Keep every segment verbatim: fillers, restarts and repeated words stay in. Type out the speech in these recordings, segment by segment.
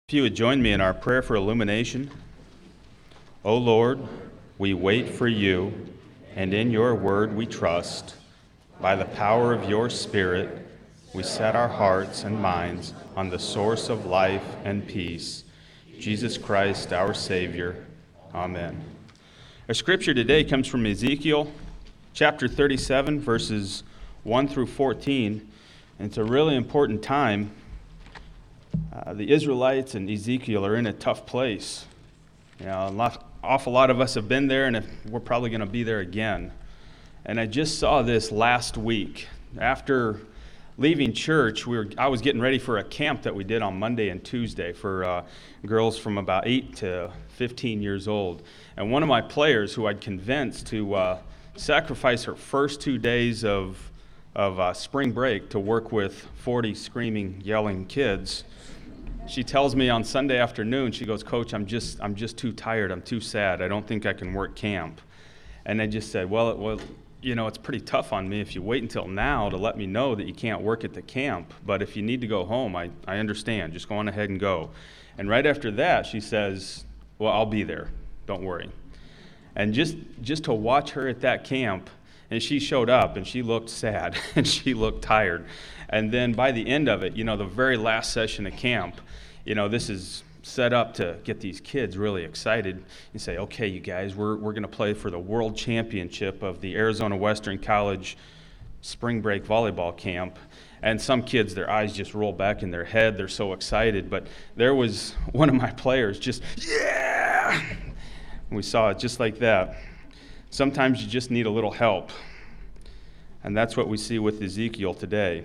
If you would join me in our prayer for illumination. O Lord, we wait for you, and in your word we trust. By the power of your Spirit, we set our hearts and minds on the source of life and peace, Jesus Christ, our Savior. Amen. Our scripture today comes from Ezekiel chapter thirty-seven, verses one through fourteen. And it's a really important time. Uh, the Israelites and Ezekiel are in a tough place. You know, a lot, awful lot of us have been there, and if, we're probably going to be there again. And I just saw this last week. After leaving church, we were, I was getting ready for a camp that we did on Monday and Tuesday for uh, girls from about eight to fifteen years old. And one of my players, who I'd convinced to uh, sacrifice her first two days of, of uh, spring break to work with forty screaming, yelling kids, she tells me on Sunday afternoon, she goes, "Coach, I'm just I'm just too tired. I'm too sad. I don't think I can work camp." And I just said, well, it, well, you know, it's pretty tough on me if you wait until now to let me know that you can't work at the camp. But if you need to go home, I, I understand. Just go on ahead and go. And right after that, she says, "Well, I'll be there. Don't worry." And just just to watch her at that camp, and she showed up, and she looked sad, and she looked tired. And then by the end of it, you know, the very last session of camp, you know, this is set up to get these kids really excited and say, "Okay, you guys, we're we're going to play for the world championship of the Arizona Western College spring break volleyball camp." And some kids, their eyes just roll back in their head. They're so excited. But there was one of my players just, "Yeah!" And we saw it just like that. Sometimes you just need a little help. And that's what we see with Ezekiel today.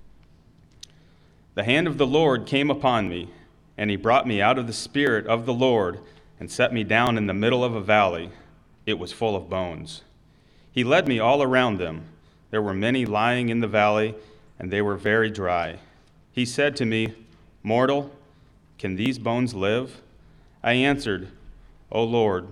"The hand of the Lord came upon me, and he brought me out of the spirit of the Lord and set me down in the middle of a valley. It was full of bones. He led me all around them. There were many lying in the valley, and they were very dry. He said to me, 'Mortal, can these bones live?' I answered, 'O Lord,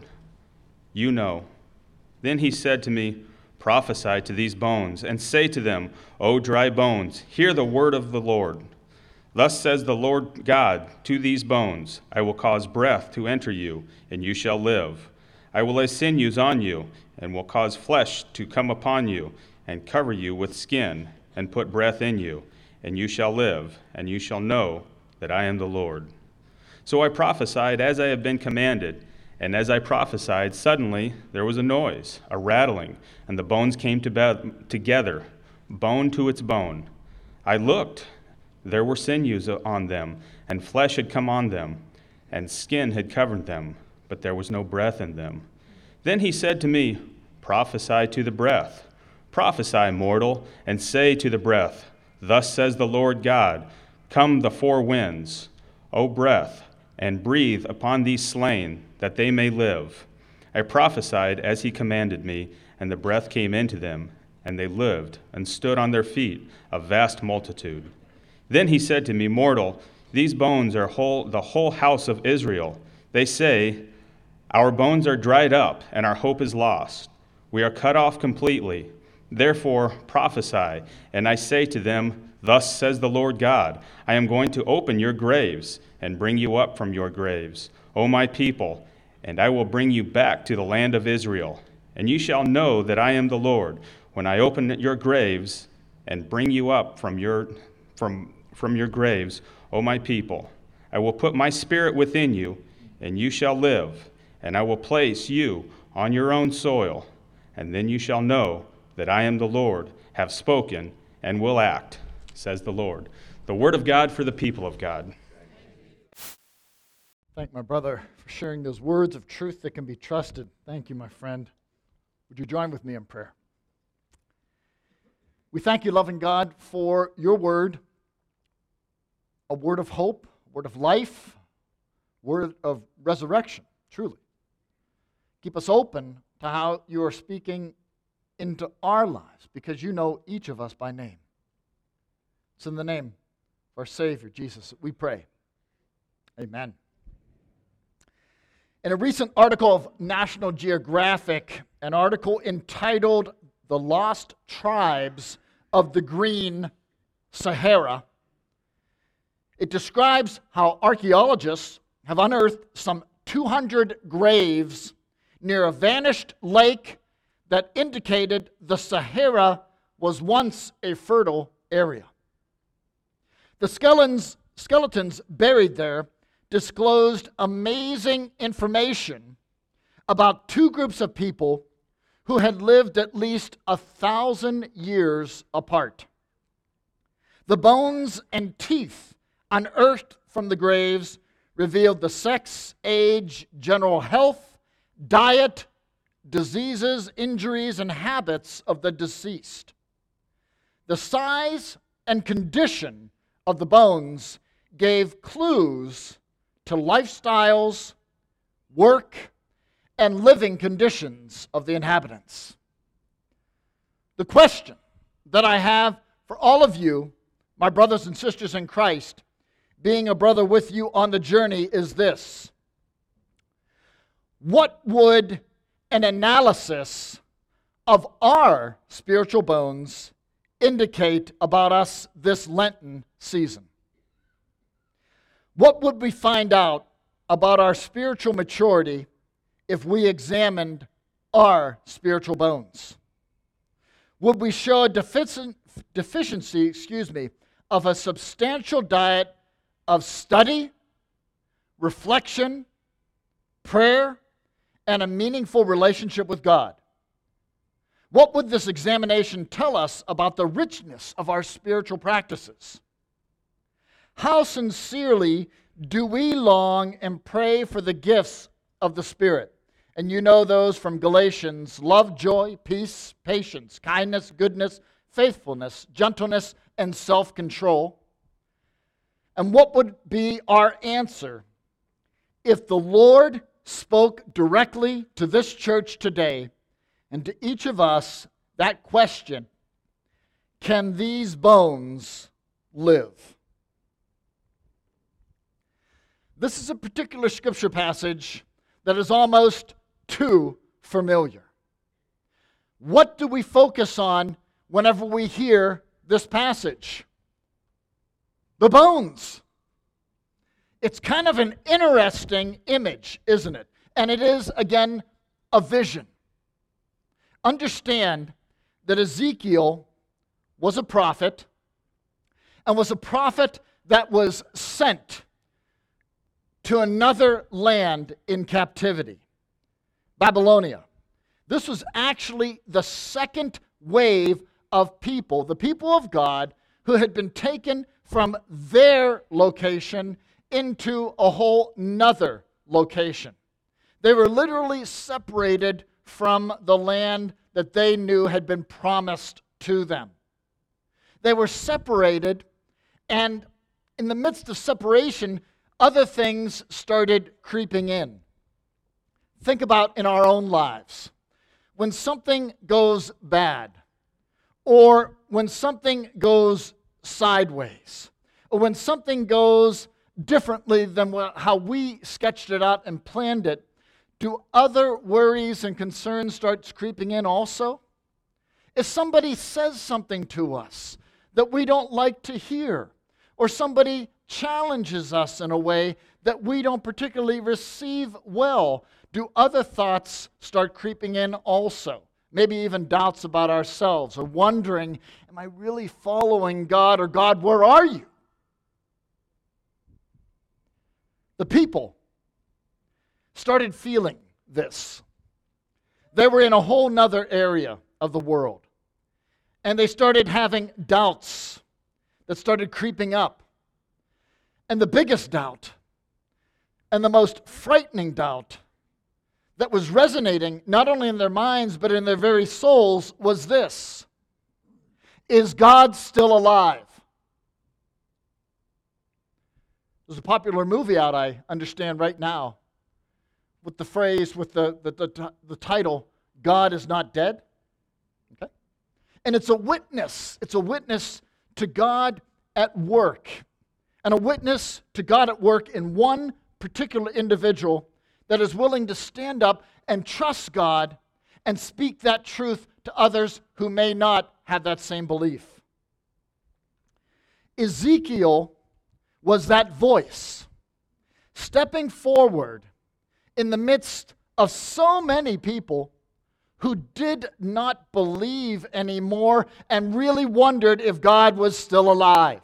you know.' Then he said to me, 'Prophesy to these bones, and say to them, O dry bones, hear the word of the Lord. Thus says the Lord God to these bones, I will cause breath to enter you, and you shall live. I will lay sinews on you, and will cause flesh to come upon you, and cover you with skin, and put breath in you, and you shall live, and you shall know that I am the Lord.' So I prophesied as I have been commanded, and as I prophesied, suddenly there was a noise, a rattling, and the bones came to be- together, bone to its bone. I looked. There were sinews on them, and flesh had come on them, and skin had covered them, but there was no breath in them. Then he said to me, 'Prophesy to the breath. Prophesy, mortal, and say to the breath, Thus says the Lord God, Come the four winds, O breath, and breathe upon these slain, that they may live.' I prophesied as he commanded me, and the breath came into them, and they lived, and stood on their feet, a vast multitude. Then he said to me, 'Mortal, these bones are whole, the whole house of Israel. They say, Our bones are dried up, and our hope is lost. We are cut off completely. Therefore prophesy, and I say to them, Thus says the Lord God, I am going to open your graves, and bring you up from your graves, O my people, and I will bring you back to the land of Israel. And you shall know that I am the Lord, when I open your graves, and bring you up from your from from your graves, O my people. I will put my spirit within you, and you shall live, and I will place you on your own soil, and then you shall know that I am the Lord, have spoken, and will act, says the Lord." The word of God for the people of God. Thank my brother for sharing those words of truth that can be trusted. Thank you, my friend. Would you join with me in prayer? We thank you, loving God, for your word, a word of hope, a word of life, word of resurrection, truly. Keep us open to how you are speaking into our lives, because you know each of us by name. It's in the name of our Savior, Jesus, that we pray. Amen. In a recent article of National Geographic, an article entitled "The Lost Tribes of the Green Sahara," It describes how archaeologists have unearthed some two hundred graves near a vanished lake that indicated the Sahara was once a fertile area. The skeletons, skeletons buried there disclosed amazing information about two groups of people who had lived at least a thousand years apart. The bones and teeth unearthed from the graves revealed the sex, age, general health, diet, diseases, injuries, and habits of the deceased. The size and condition of the bones gave clues to lifestyles, work, and living conditions of the inhabitants. The question that I have for all of you, my brothers and sisters in Christ, being a brother with you on the journey, is this: what would an analysis of our spiritual bones indicate about us this Lenten season? What would we find out about our spiritual maturity if we examined our spiritual bones? Would we show a defici- deficiency, excuse me, of a substantial diet of study, reflection, prayer, and a meaningful relationship with God? What would this examination tell us about the richness of our spiritual practices? How sincerely do we long and pray for the gifts of the Spirit? And you know those from Galatians: love, joy, peace, patience, kindness, goodness, faithfulness, gentleness, and self-control. And what would be our answer if the Lord spoke directly to this church today and to each of us that question: can these bones live? This is a particular scripture passage that is almost too familiar. What do we focus on whenever we hear this passage? The bones. It's kind of an interesting image, isn't it? And it is, again, a vision. Understand that Ezekiel was a prophet, and was a prophet that was sent to another land in captivity, Babylonia. This was actually the second wave of people, the people of God, who had been taken from their location into a whole nother location. They were literally separated from the land that they knew had been promised to them. They were separated, and in the midst of separation, other things started creeping in. Think about in our own lives. When something goes bad, or when something goes sideways, or when something goes differently than how we sketched it out and planned it, do other worries and concerns start creeping in also? If somebody says something to us that we don't like to hear, or somebody challenges us in a way that we don't particularly receive well, do other thoughts start creeping in also? Maybe even doubts about ourselves, or wondering, am I really following God? Or God, where are you? The people started feeling this. They were in a whole nother area of the world. And they started having doubts that started creeping up. And the biggest doubt, and the most frightening doubt, that was resonating not only in their minds but in their very souls was this: is God still alive? There's a popular movie out, I understand, right now, with the phrase, with the, the, the, the title, God is Not Dead. Okay? And it's a witness. It's a witness to God at work. And a witness to God at work in one particular individual that is willing to stand up and trust God and speak that truth to others who may not have that same belief. Ezekiel was that voice stepping forward in the midst of so many people who did not believe anymore and really wondered if God was still alive.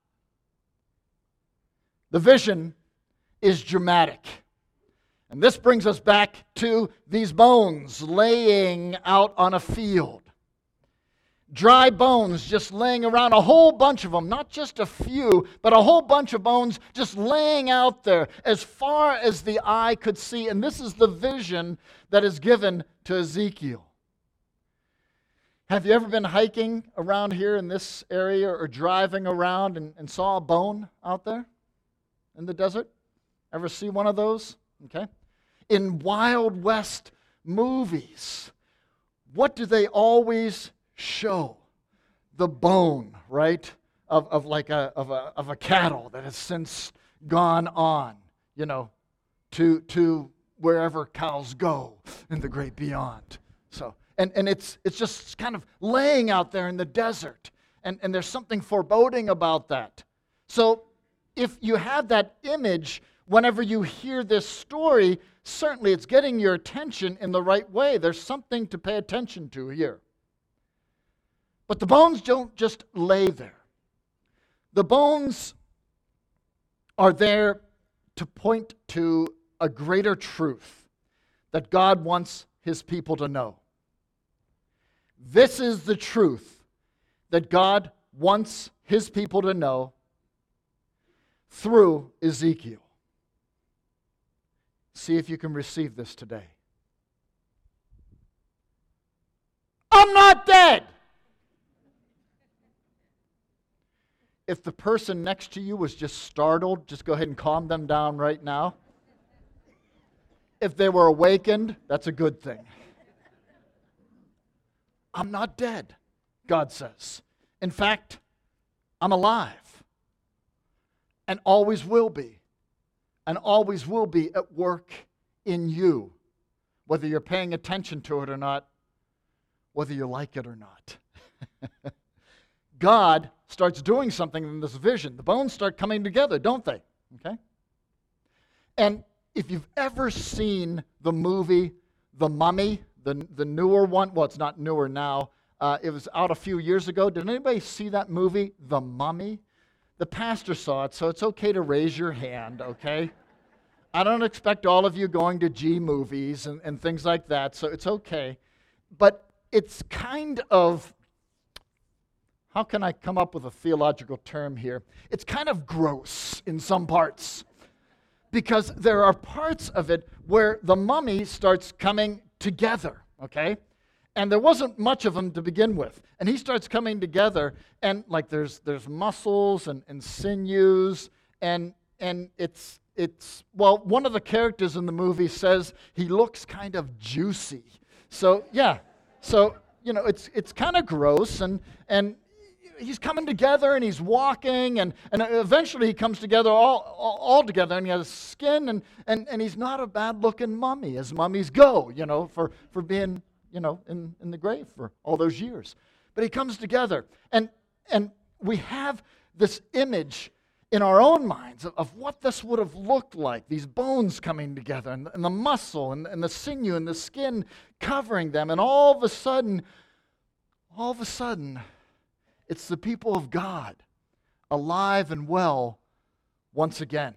The vision is dramatic. And this brings us back to these bones laying out on a field. Dry bones just laying around, a whole bunch of them, not just a few, but a whole bunch of bones just laying out there as far as the eye could see. And this is the vision that is given to Ezekiel. Have you ever been hiking around here in this area or driving around and, and saw a bone out there in the desert? Ever see one of those? Okay. In Wild West movies, what do they always show? The bone, right, of, of like a of a of a cattle that has since gone on, you know, to to wherever cows go in the great beyond. So and, and it's it's just kind of laying out there in the desert. And, and there's something foreboding about that. So if you have that image, whenever you hear this story, certainly it's getting your attention in the right way. There's something to pay attention to here. But the bones don't just lay there. The bones are there to point to a greater truth that God wants His people to know. This is the truth that God wants His people to know through Ezekiel. See if you can receive this today. I'm not dead. If the person next to you was just startled, just go ahead and calm them down right now. If they were awakened, that's a good thing. I'm not dead, God says. In fact, I'm alive and always will be, and always will be at work in you, whether you're paying attention to it or not, whether you like it or not. God starts doing something in this vision. The bones start coming together, don't they? Okay? And if you've ever seen the movie The Mummy, the, the newer one, well, it's not newer now. Uh, it was out a few years ago. Did anybody see that movie, The Mummy? The pastor saw it, so it's okay to raise your hand, okay? I don't expect all of you going to G movies and, and things like that, so it's okay. But it's kind of, how can I come up with a theological term here? It's kind of gross in some parts, because there are parts of it where the mummy starts coming together, okay? And there wasn't much of them to begin with. And he starts coming together, and like there's there's muscles and, and sinews, and and it's it's well, one of the characters in the movie says he looks kind of juicy. So yeah. So, you know, it's it's kind of gross, and and he's coming together and he's walking, and, and eventually he comes together all, all all together, and he has skin, and, and, and he's not a bad looking mummy, as mummies go, you know, for, for being, you know, in, in the grave for all those years. But he comes together, and and we have this image in our own minds of, of what this would have looked like, these bones coming together, and, and the muscle, and, and the sinew, and the skin covering them, and all of a sudden, all of a sudden, it's the people of God, alive and well once again.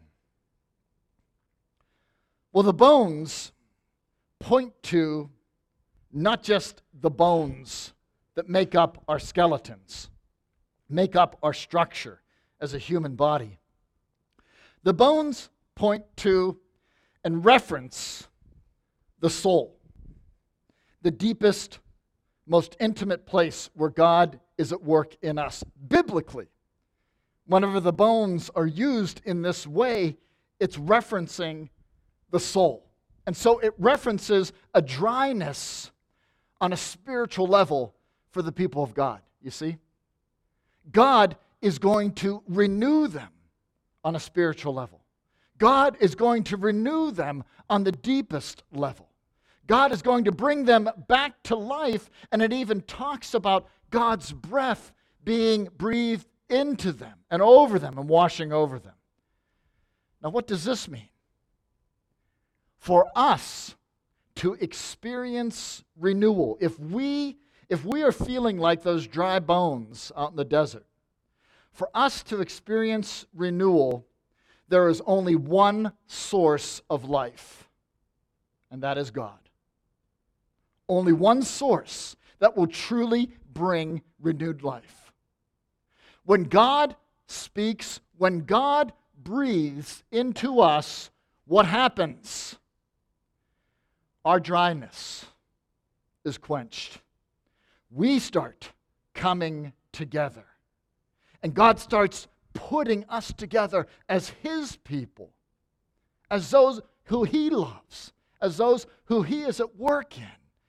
Well, the bones point to not just the bones that make up our skeletons, make up our structure as a human body. The bones point to and reference the soul, the deepest, most intimate place where God is at work in us. Biblically, whenever the bones are used in this way, it's referencing the soul. And so it references a dryness on a spiritual level for the people of God, you see? God is going to renew them on a spiritual level. God is going to renew them on the deepest level. God is going to bring them back to life, and it even talks about God's breath being breathed into them and over them and washing over them. Now, what does this mean? For us to experience renewal, if we, if we are feeling like those dry bones out in the desert, for us to experience renewal, there is only one source of life, and that is God. Only one source that will truly bring renewed life. When God speaks, when God breathes into us, what happens? Our dryness is quenched. We start coming together. And God starts putting us together as His people, as those who He loves, as those who He is at work in.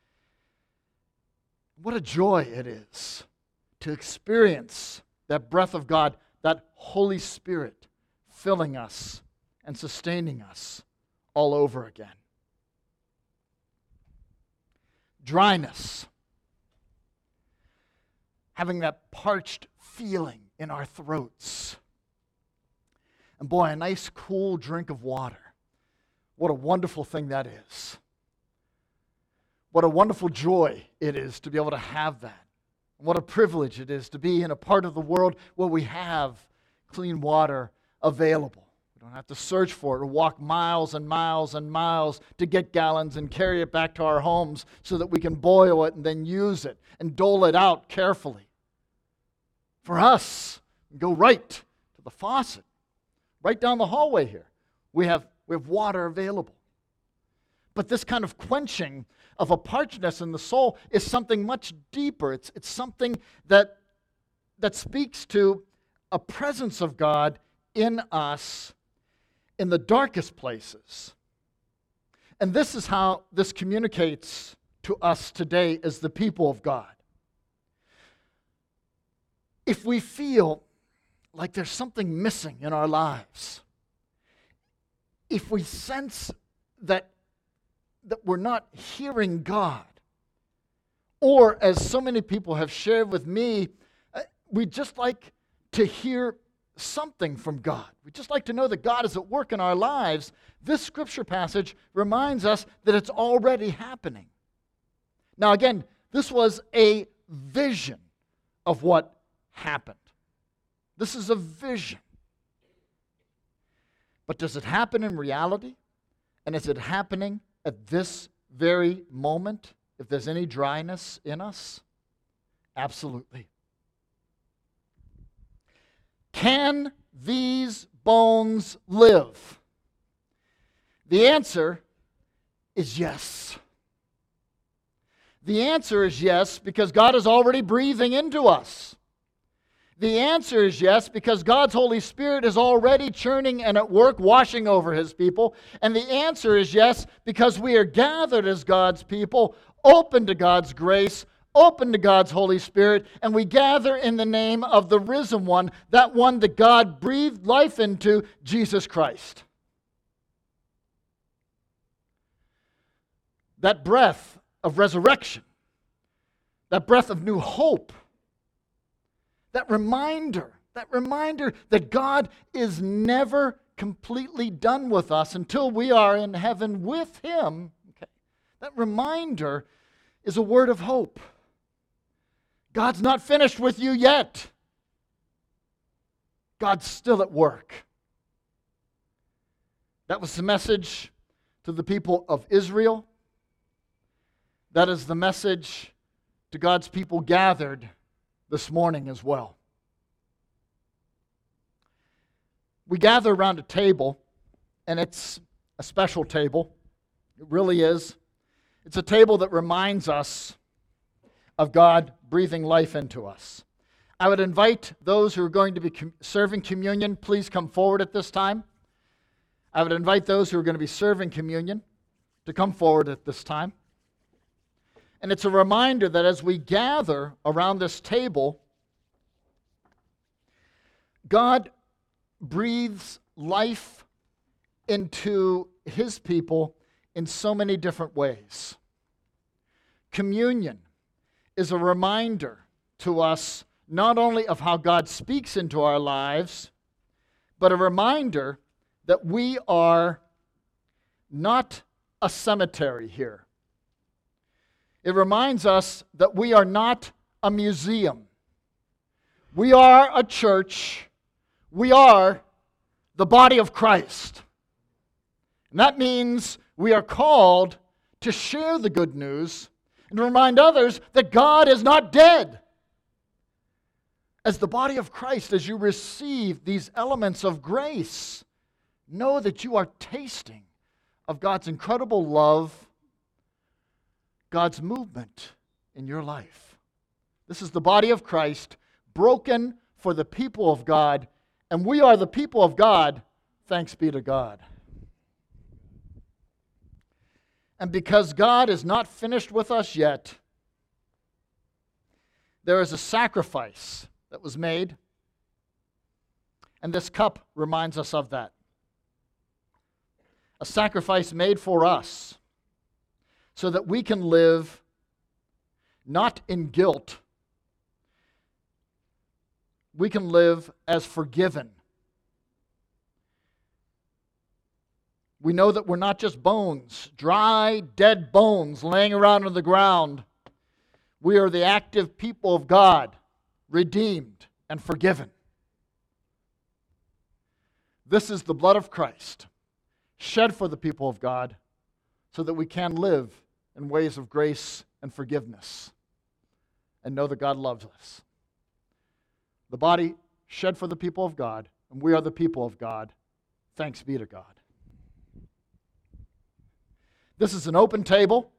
What a joy it is to experience that breath of God, that Holy Spirit filling us and sustaining us all over again. Dryness. Having that parched feeling in our throats. And boy, a nice cool drink of water. What a wonderful thing that is. What a wonderful joy it is to be able to have that. What a privilege it is to be in a part of the world where we have clean water available. We don't have to search for it or walk miles and miles and miles to get gallons and carry it back to our homes so that we can boil it and then use it and dole it out carefully. For us, we go right to the faucet, right down the hallway here. We have, we have water available. But this kind of quenching of a parchedness in the soul is something much deeper. It's, it's something that, that speaks to a presence of God in us in the darkest places. And this is how this communicates to us today as the people of God. If we feel like there's something missing in our lives, if we sense that that we're not hearing God, or as so many people have shared with me, uh, we just like to hear something from God. We just like to know that God is at work in our lives. This scripture passage reminds us that it's already happening. Now again, this was a vision of what happened. This is a vision. But does it happen in reality? And is it happening at this very moment, if there's any dryness in us? Absolutely. Can these bones live? The answer is yes. The answer is yes because God is already breathing into us. The answer is yes, because God's Holy Spirit is already churning and at work, washing over His people. And the answer is yes, because we are gathered as God's people, open to God's grace, open to God's Holy Spirit, and we gather in the name of the risen one, that one that God breathed life into, Jesus Christ. That breath of resurrection, that breath of new hope, that reminder, that reminder that God is never completely done with us until we are in heaven with Him. Okay. That reminder is a word of hope. God's not finished with you yet. God's still at work. That was the message to the people of Israel. That is the message to God's people gathered this morning as well. We gather around a table, and it's a special table. It really is. It's a table that reminds us of God breathing life into us. I would invite those who are going to be com- serving communion, please come forward at this time. I would invite those who are going to be serving communion to come forward at this time. And it's a reminder that as we gather around this table, God breathes life into His people in so many different ways. Communion is a reminder to us not only of how God speaks into our lives, but a reminder that we are not a cemetery here. It reminds us that we are not a museum. We are a church. We are the body of Christ. And that means we are called to share the good news and to remind others that God is not dead. As the body of Christ, as you receive these elements of grace, know that you are tasting of God's incredible love, God's movement in your life. This is the body of Christ, broken for the people of God, and we are the people of God, thanks be to God. And because God is not finished with us yet, there is a sacrifice that was made, and this cup reminds us of that. A sacrifice made for us so that we can live not in guilt. We can live as forgiven. We know that we're not just bones, dry, dead bones laying around on the ground. We are the active people of God, redeemed and forgiven. This is the blood of Christ, shed for the people of God, so that we can live in ways of grace and forgiveness and know that God loves us. The body shed for the people of God, and we are the people of God. Thanks be to God. This is an open table.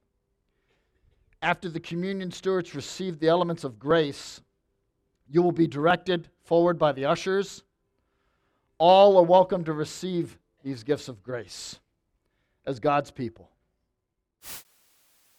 After the communion stewards receive the elements of grace, you will be directed forward by the ushers. All are welcome to receive these gifts of grace as God's people.